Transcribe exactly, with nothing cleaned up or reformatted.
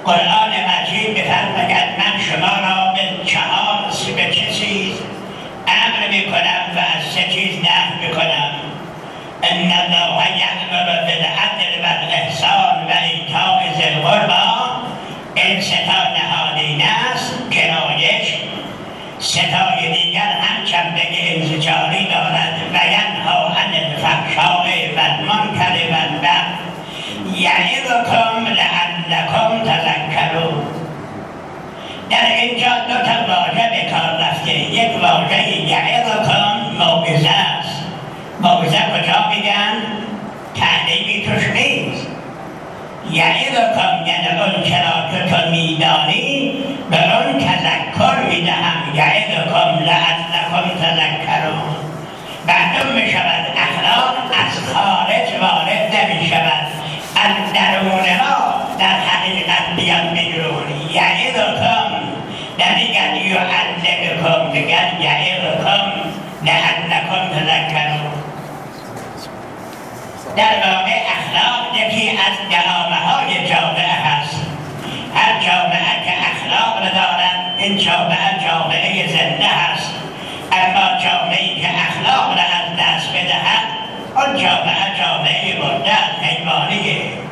قرآن مجید می‌فرماید من شما را به چهار به چه چیز امر میکنم و از چه چیز نهی میکنم. ان الله یأمر بالعدل والاحسان و ایتاء ذی القربی. این ستا نهادینه است گرایش. ستای دیگر هم جنبه انزجاری دارد و ینهی عن الفحشاء و المنکر و البغی یعظکم لعلکم تذکرون. در اینجا دو تا واژه به کار رفته. یک واژه یعظکم موعظه است. موعظه کجا میگن؟ تعلیمی توش نیست. یعظکم یعنی اون چرا که تو میدانی به اون تذکر میدهم. یعظکم لعلکم تذکرون. معلوم میشود اخلاق از خارج وارد نمیشود، از درون ما در حقیقت بیان بیرون. یعظکم نمیگن یعلمکم، میگن یعظکم لعلکم تذکرون. در واقع اخلاق یکی از جامعه های جامعه هست. هر جامعه که اخلاق دارد این جامعه جامعه زنده هست. اما جامعه‌ای که اخلاق را از دست بدهد آن جامعه جامعه مرده حیوانیه.